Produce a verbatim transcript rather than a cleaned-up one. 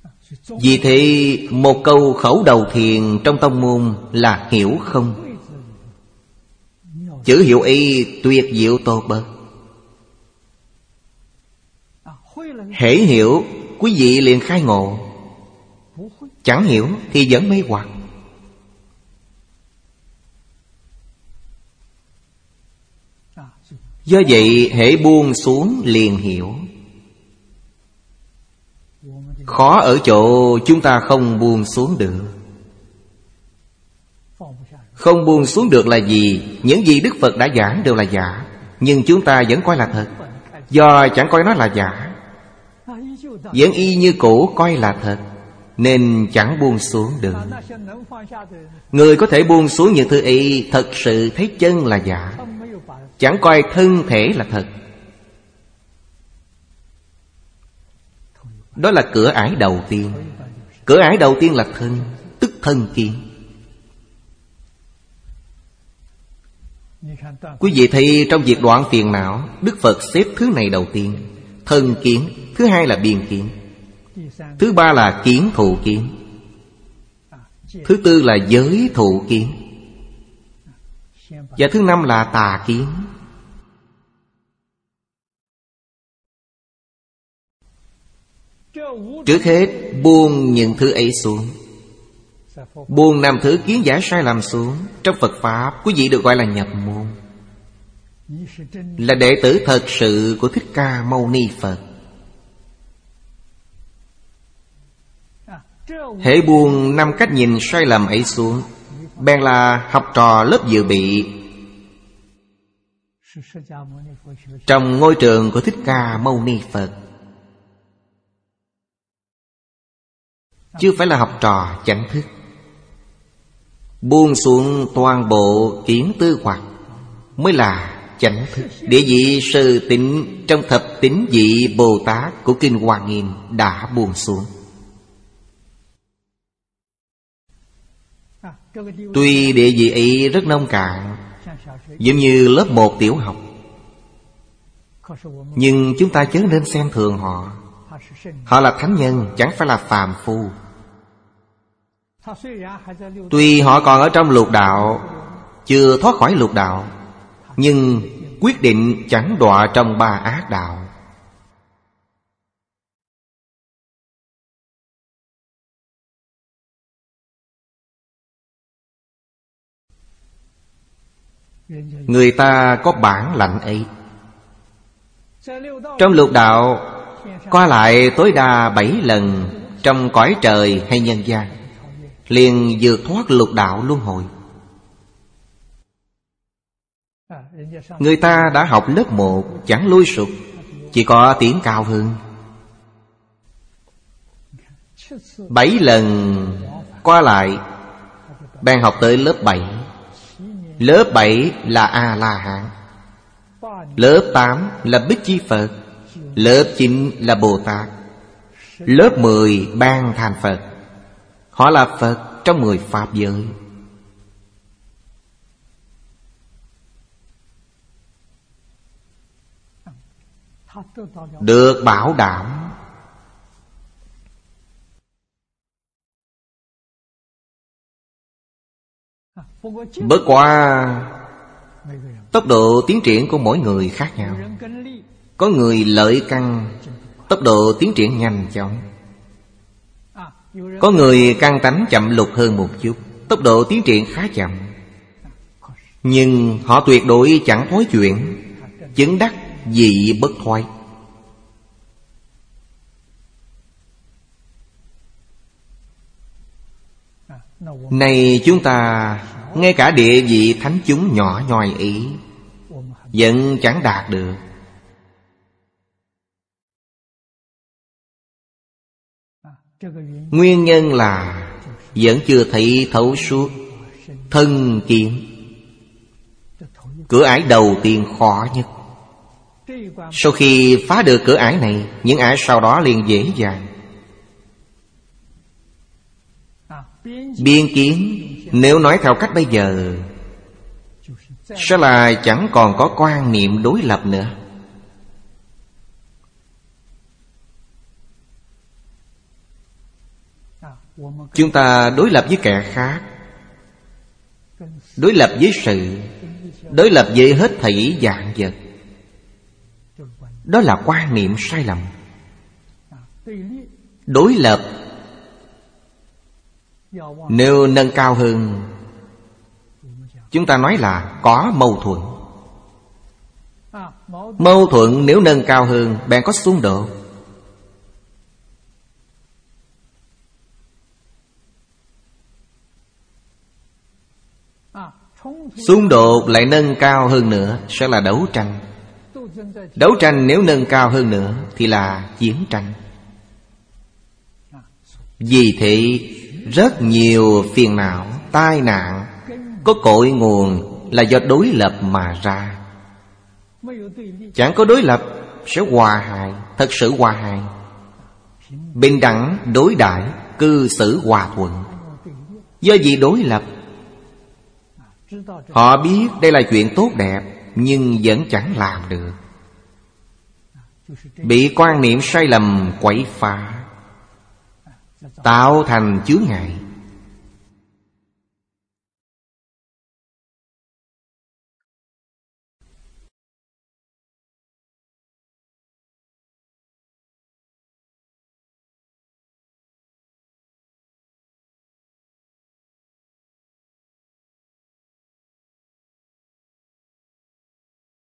Vì thế một câu khẩu đầu thiền trong tông môn là hiểu không. Chữ hiểu ý tuyệt diệu tốt bậc. Hễ hiểu, quý vị liền khai ngộ. Chẳng hiểu thì vẫn mê hoặc. Do vậy hễ buông xuống liền hiểu. Khó ở chỗ chúng ta không buông xuống được. Không buông xuống được là gì? Những gì Đức Phật đã giảng đều là giả, nhưng chúng ta vẫn coi là thật. Do chẳng coi nó là giả, vẫn y như cũ coi là thật, nên chẳng buông xuống được. Người có thể buông xuống những thứ ấy thật sự thấy chân là giả, chẳng coi thân thể là thật. Đó là cửa ải đầu tiên. Cửa ải đầu tiên là thân, tức thân kiến. Quý vị thấy trong việc đoạn phiền não, Đức Phật xếp thứ này đầu tiên. Thân kiến. Thứ hai là biên kiến. Thứ ba là kiến thụ kiến. Thứ tư là giới thụ kiến. Và thứ năm là tà kiến. Trước hết buông những thứ ấy xuống. Buông năm thứ kiến giải sai lầm xuống. Trong Phật Pháp quý vị được gọi là nhập môn, là đệ tử thật sự của Thích Ca Mâu Ni Phật. Hễ buông năm cách nhìn sai lầm ấy xuống, bèn là học trò lớp dự bị trong ngôi trường của Thích Ca Mâu Ni Phật, chứ phải là học trò chánh thức. Buông xuống toàn bộ kiến tư hoặc mới là chánh thức. Địa vị sư tịnh trong thập tín vị Bồ Tát của Kinh Hoa Nghiêm đã buông xuống. Tuy địa vị ấy rất nông cạn, giống như lớp một tiểu học, nhưng chúng ta chớ nên xem thường họ. Họ là thánh nhân, chẳng phải là phàm phu. Tuy họ còn ở trong lục đạo, chưa thoát khỏi lục đạo, nhưng quyết định chẳng đọa trong ba ác đạo. Người ta có bản lãnh ấy. Trong lục đạo qua lại tối đa bảy lần trong cõi trời hay nhân gian, liền vượt thoát lục đạo luân hồi. Người ta đã học lớp một chẳng lui sụp, chỉ có tiến cao hơn. Bảy lần qua lại, bèn học tới lớp bảy. Lớp bảy là A-la-hán, lớp tám là Bích Chi Phật, lớp chín là Bồ Tát, lớp mười ban thành Phật. Họ là Phật trong mười Pháp giới. Được bảo đảm. Bất quá tốc độ tiến triển của mỗi người khác nhau. Có người lợi căn, tốc độ tiến triển nhanh chóng. Có người căn tánh chậm lục hơn một chút, tốc độ tiến triển khá chậm. Nhưng họ tuyệt đối chẳng thối chuyển, chứng đắc dị bất thoái. Này chúng ta, ngay cả địa vị thánh chúng nhỏ nhoi ý vẫn chẳng đạt được. Nguyên nhân là vẫn chưa thấy thấu suốt thân kiến. Cửa ải đầu tiên khó nhất. Sau khi phá được cửa ải này, những ải sau đó liền dễ dàng. Biên kiến, nếu nói theo cách bây giờ, sẽ là chẳng còn có quan niệm đối lập nữa. Chúng ta đối lập với kẻ khác, đối lập với sự, đối lập với hết thảy vạn vật. Đó là quan niệm sai lầm. Đối lập, nếu nâng cao hơn, chúng ta nói là có mâu thuẫn. Mâu thuẫn nếu nâng cao hơn, bèn có xung đột. Xung đột lại nâng cao hơn nữa sẽ là đấu tranh. Đấu tranh nếu nâng cao hơn nữa thì là chiến tranh. Vì thế rất nhiều phiền não, tai nạn có cội nguồn là do đối lập mà ra. Chẳng có đối lập sẽ hòa hài, thật sự hòa hài. Bình đẳng đối đãi, cư xử hòa thuận. Do gì đối lập? Họ biết đây là chuyện tốt đẹp, nhưng vẫn chẳng làm được. Bị quan niệm sai lầm quậy phá, tạo thành chướng ngại.